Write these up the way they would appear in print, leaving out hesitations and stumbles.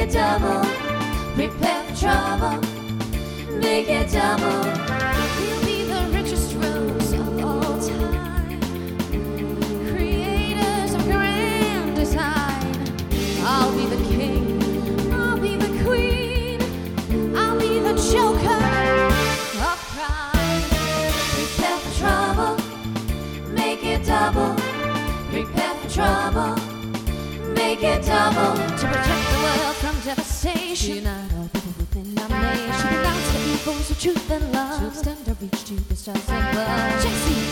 it double. Prepare for trouble, make it double. We'll be the richest rose of all time, creators of grand design. I'll be the king, I'll be the queen, I'll be the joker of crime. Prepare for trouble, make it double. Prepare for trouble, make it double. To protect the world from devastation, unite all people within our nation. Denounce the evils of truth and love, to extend our reach to the stars above.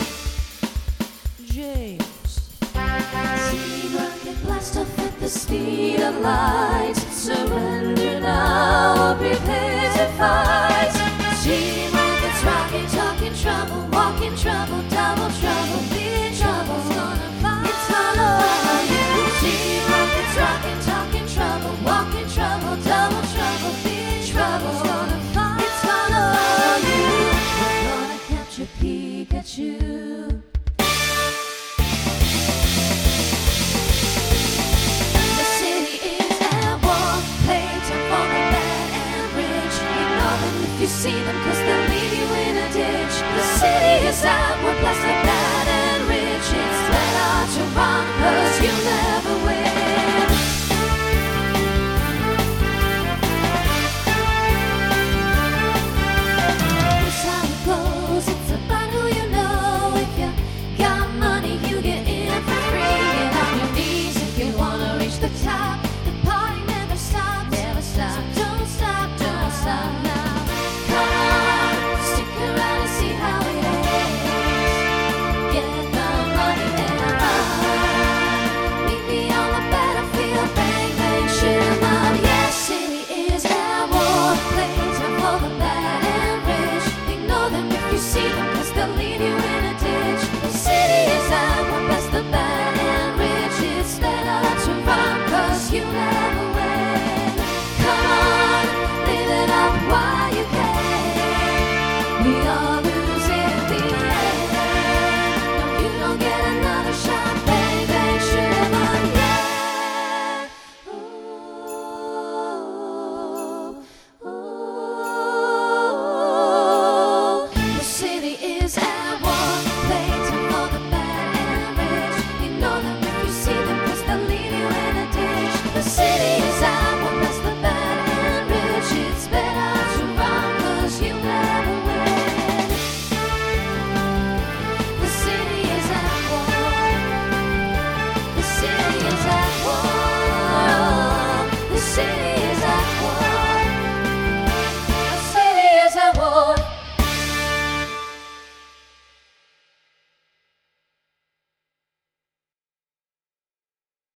James see rocket blast off at the speed of light. Surrender now or prepare to fight. Team rockets rocking, talking trouble, walking trouble, double trouble, big trouble's gonna fight. It's all over you. Team rockets rocking, talking trouble, walking trouble, double trouble, big trouble's gonna fight. It's all over you. We're gonna capture Pikachu. The city is at war. Playtime for the bad and rich. Ignore them if you see them, 'cause they'll leave you in a ditch. The city is out, we're blasted